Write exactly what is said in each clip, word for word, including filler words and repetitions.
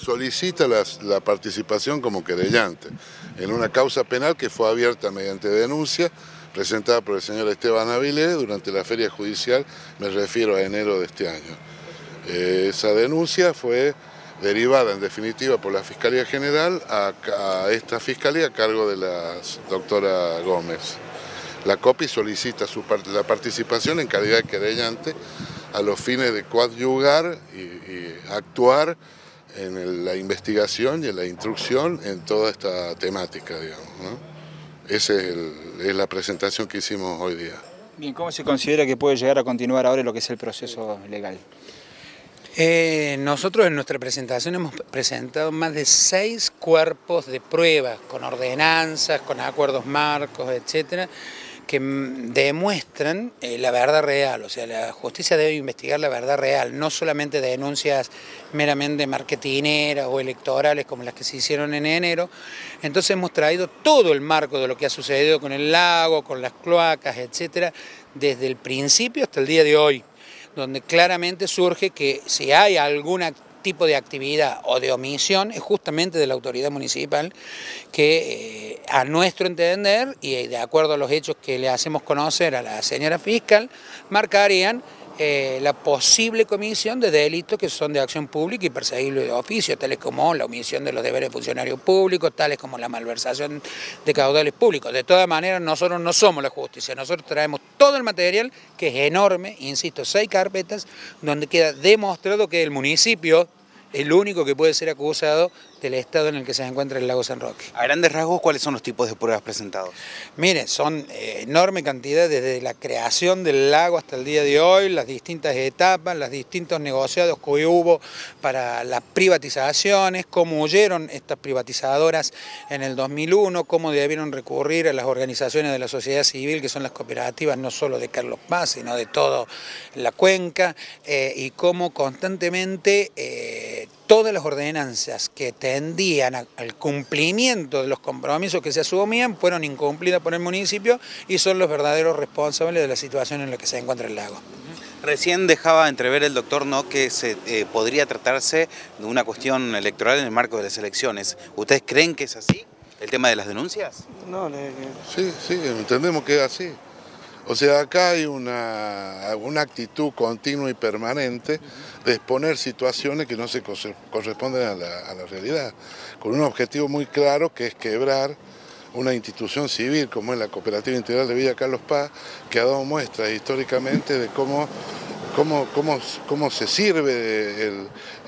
solicita la, la participación como querellante en una causa penal que fue abierta mediante denuncia presentada por el señor Esteban Avilés durante la feria judicial, me refiero a enero de este año. Eh, esa denuncia fue derivada en definitiva por la Fiscalía General a, a esta Fiscalía a cargo de la doctora Gómez. La COPI solicita su, la participación en calidad de querellante a los fines de coadyuvar y, y actuar en el, la investigación y en la instrucción en toda esta temática, digamos, ¿no? Esa es, es la presentación que hicimos hoy día. Bien, ¿cómo se considera que puede llegar a continuar ahora lo que es el proceso legal? Eh, nosotros en nuestra presentación hemos presentado más de seis cuerpos de pruebas, con ordenanzas, con acuerdos marcos, etcétera, que demuestran eh, la verdad real. O sea, la justicia debe investigar la verdad real, no solamente denuncias meramente marketineras o electorales como las que se hicieron en enero. Entonces hemos traído todo el marco de lo que ha sucedido con el lago, con las cloacas, etcétera, desde el principio hasta el día de hoy, donde claramente surge que si hay algún tipo de actividad o de omisión es justamente de la autoridad municipal que eh, a nuestro entender y de acuerdo a los hechos que le hacemos conocer a la señora fiscal marcarían eh, la posible comisión de delitos que son de acción pública y perseguibles de oficio, tales como la omisión de los deberes de funcionarios públicos, tales como la malversación de caudales públicos. De todas maneras, nosotros no somos la justicia, nosotros traemos todo el material, que es enorme, insisto, seis carpetas, donde queda demostrado que el municipio es el único que puede ser acusado del estado en el que se encuentra el lago San Roque. A grandes rasgos, ¿cuáles son los tipos de pruebas presentados? Mire, son eh, enorme cantidad desde la creación del lago hasta el día de hoy, las distintas etapas, los distintos negociados que hubo para las privatizaciones, cómo huyeron estas privatizadoras en el dos mil uno, cómo debieron recurrir a las organizaciones de la sociedad civil, que son las cooperativas no solo de Carlos Paz, sino de toda la cuenca, eh, y cómo constantemente eh, todas las ordenanzas que tendían al cumplimiento de los compromisos que se asumían fueron incumplidas por el municipio y son los verdaderos responsables de la situación en la que se encuentra el lago. Recién dejaba entrever el doctor no que se eh, podría tratarse de una cuestión electoral en el marco de las elecciones. ¿Ustedes creen que es así, el tema de las denuncias? No, no. Sí, sí, entendemos que es así. O sea, acá hay una, una actitud continua y permanente de exponer situaciones que no se corresponden a la, a la realidad, con un objetivo muy claro que es quebrar una institución civil como es la Cooperativa Integral de Villa Carlos Paz, que ha dado muestras históricamente de cómo, cómo, cómo, cómo se sirve el,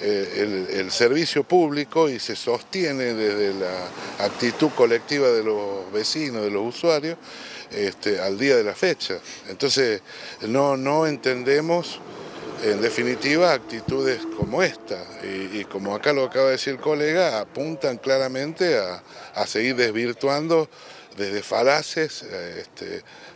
el, el servicio público y se sostiene desde la actitud colectiva de los vecinos, de los usuarios, Este, al día de la fecha. Entonces no, no entendemos en definitiva actitudes como esta y, y como acá lo acaba de decir el colega, apuntan claramente a, a seguir desvirtuando desde falaces este,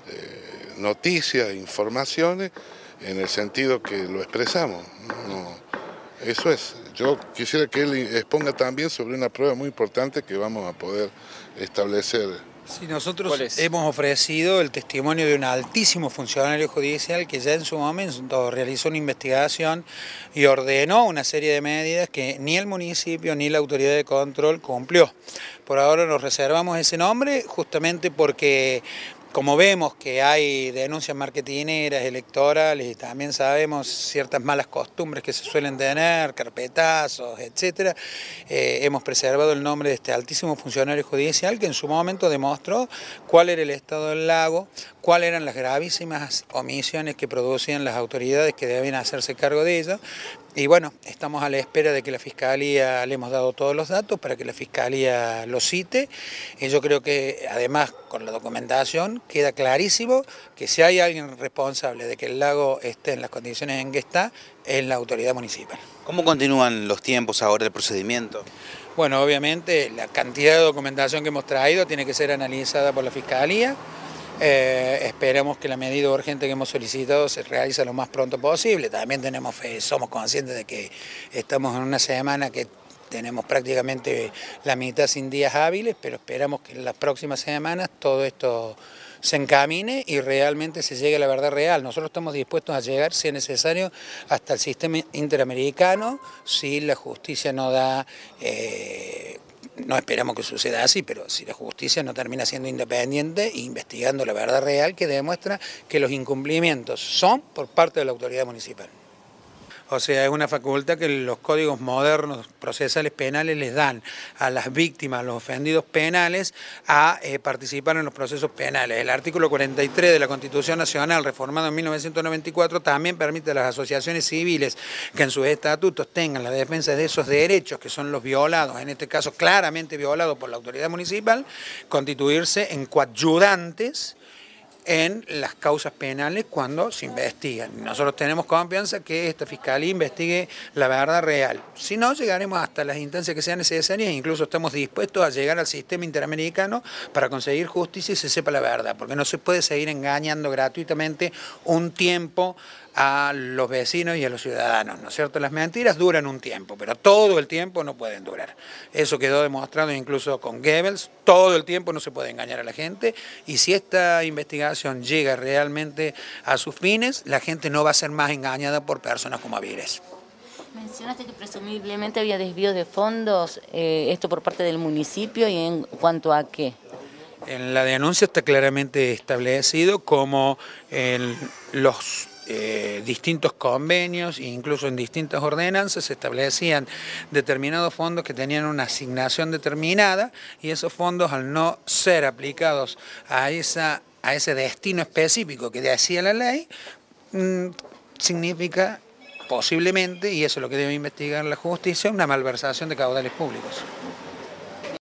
eh, noticias, informaciones en el sentido que lo expresamos. No, eso es. Yo quisiera que él exponga también sobre una prueba muy importante que vamos a poder establecer. Sí, nosotros hemos ofrecido el testimonio de un altísimo funcionario judicial que ya en su momento realizó una investigación y ordenó una serie de medidas que ni el municipio ni la autoridad de control cumplió. Por ahora nos reservamos ese nombre justamente porque como vemos que hay denuncias marketineras, electorales y también sabemos ciertas malas costumbres que se suelen tener, carpetazos, etcétera, eh, hemos preservado el nombre de este altísimo funcionario judicial que en su momento demostró cuál era el estado del lago, cuáles eran las gravísimas omisiones que producían las autoridades que debían hacerse cargo de ellas. Y bueno, estamos a la espera de que la Fiscalía, le hemos dado todos los datos para que la Fiscalía lo cite. Y yo creo que además con la documentación queda clarísimo que si hay alguien responsable de que el lago esté en las condiciones en que está, es la autoridad municipal. ¿Cómo continúan los tiempos ahora del procedimiento? Bueno, obviamente la cantidad de documentación que hemos traído tiene que ser analizada por la Fiscalía. Eh, esperamos que la medida urgente que hemos solicitado se realice lo más pronto posible. También tenemos fe, somos conscientes de que estamos en una semana que tenemos prácticamente la mitad sin días hábiles, pero esperamos que en las próximas semanas todo esto se encamine y realmente se llegue a la verdad real. Nosotros estamos dispuestos a llegar, si es necesario, hasta el sistema interamericano, si la justicia no da... Eh, no esperamos que suceda así, pero si la justicia no termina siendo independiente e investigando la verdad real que demuestra que los incumplimientos son por parte de la autoridad municipal. O sea, es una facultad que los códigos modernos procesales penales les dan a las víctimas, a los ofendidos penales, a eh, participar en los procesos penales. El artículo cuarenta y tres de la Constitución Nacional, reformado en mil novecientos noventa y cuatro, también permite a las asociaciones civiles que en sus estatutos tengan la defensa de esos derechos, que son los violados, en este caso claramente violados por la autoridad municipal, constituirse en coadyudantes en las causas penales cuando se investigan. Nosotros tenemos confianza que esta Fiscalía investigue la verdad real. Si no, llegaremos hasta las instancias que sean necesarias e incluso estamos dispuestos a llegar al sistema interamericano para conseguir justicia y se sepa la verdad, porque no se puede seguir engañando gratuitamente un tiempo a los vecinos y a los ciudadanos, ¿no es cierto? Las mentiras duran un tiempo, pero todo el tiempo no pueden durar. Eso quedó demostrado incluso con Goebbels, todo el tiempo no se puede engañar a la gente y si esta investigación llega realmente a sus fines, la gente no va a ser más engañada por personas como Avilés. Mencionaste que presumiblemente había desvío de fondos, eh, esto por parte del municipio y en cuanto a qué. En la denuncia está claramente establecido como el, los eh, distintos convenios e incluso en distintas ordenanzas se establecían determinados fondos que tenían una asignación determinada y esos fondos al no ser aplicados a, esa, a ese destino específico que decía la ley, mmm, significa posiblemente, y eso es lo que debe investigar la justicia, una malversación de caudales públicos.